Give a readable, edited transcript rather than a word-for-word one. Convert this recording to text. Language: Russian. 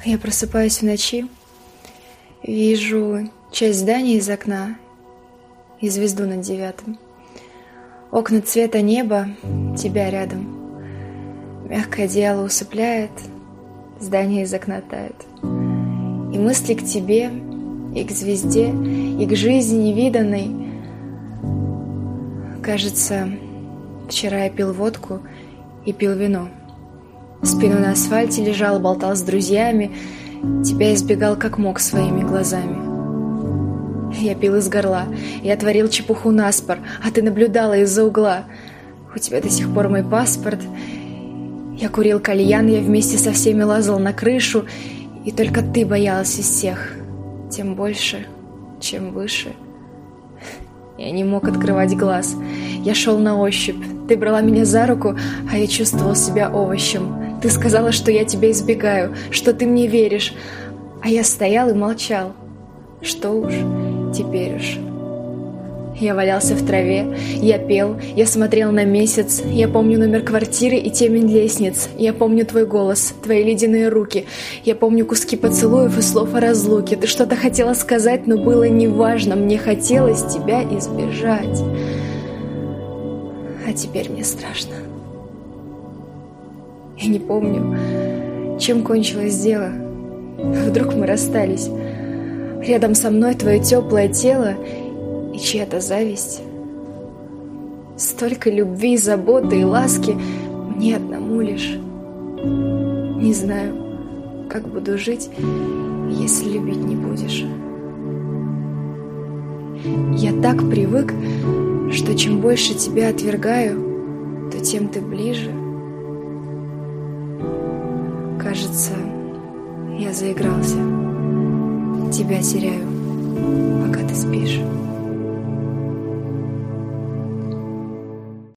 Я просыпаюсь в ночи, вижу часть здания из окна и звезду над 9. Окна цвета неба, тебя рядом. Мягкое одеяло усыпляет, здание из окна тает. И мысли к тебе, и к звезде, и к жизни невиданной. Кажется, вчера я пил водку и пил вино. В спину на асфальте лежал, болтал с друзьями, тебя избегал как мог своими глазами. Я пил из горла, я творил чепуху наспор, а ты наблюдала из-за угла. У тебя до сих пор мой паспорт. Я курил кальян, я вместе со всеми лазал на крышу, и только ты боялась из всех. Тем больше, чем выше. Я не мог открывать глаз. Я шел на ощупь. Ты брала меня за руку, а я чувствовал себя овощем. Ты сказала, что я тебя избегаю, что ты мне веришь. А я стоял и молчал. Что уж, теперь уж. Я валялся в траве, я пел, я смотрел на месяц. Я помню номер квартиры и темень лестниц. Я помню твой голос, твои ледяные руки. Я помню куски поцелуев и слов о разлуке. Ты что-то хотела сказать, но было неважно. Мне хотелось тебя избежать. А теперь мне страшно. Я не помню, чем кончилось дело. Вдруг мы расстались. Рядом со мной твое теплое тело и чья-то зависть. Столько любви, заботы и ласки мне одному лишь. Не знаю, как буду жить, если любить не будешь. Я так привык, что чем больше тебя отвергаю, то тем ты ближе. Кажется, я заигрался. Тебя теряю, пока ты спишь.